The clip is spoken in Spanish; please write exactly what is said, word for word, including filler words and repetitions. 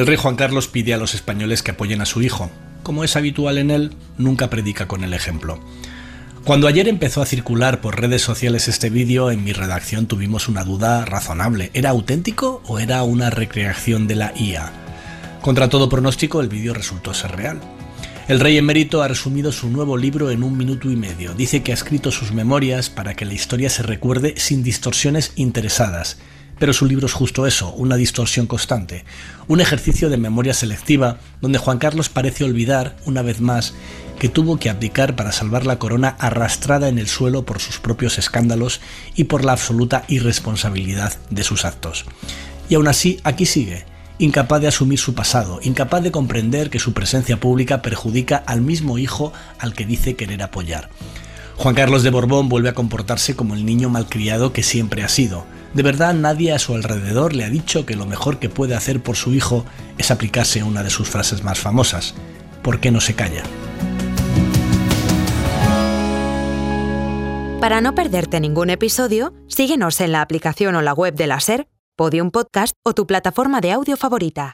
El rey Juan Carlos pide a los españoles que apoyen a su hijo. Como es habitual en él, nunca predica con el ejemplo. Cuando ayer empezó a circular por redes sociales este vídeo, en mi redacción tuvimos una duda razonable. ¿Era auténtico o era una recreación de la I A? Contra todo pronóstico, el vídeo resultó ser real. El rey emérito ha resumido su nuevo libro en un minuto y medio. Dice que ha escrito sus memorias para que la historia se recuerde sin distorsiones interesadas. Pero su libro es justo eso, una distorsión constante. Un ejercicio de memoria selectiva donde Juan Carlos parece olvidar, una vez más, que tuvo que abdicar para salvar la corona arrastrada en el suelo por sus propios escándalos y por la absoluta irresponsabilidad de sus actos. Y aún así, aquí sigue, incapaz de asumir su pasado, incapaz de comprender que su presencia pública perjudica al mismo hijo al que dice querer apoyar. Juan Carlos de Borbón vuelve a comportarse como el niño malcriado que siempre ha sido. De verdad, nadie a su alrededor le ha dicho que lo mejor que puede hacer por su hijo es aplicarse una de sus frases más famosas. ¿Por qué no se calla? Para no perderte ningún episodio, síguenos en la aplicación o la web de la SER, Podium Podcast o tu plataforma de audio favorita.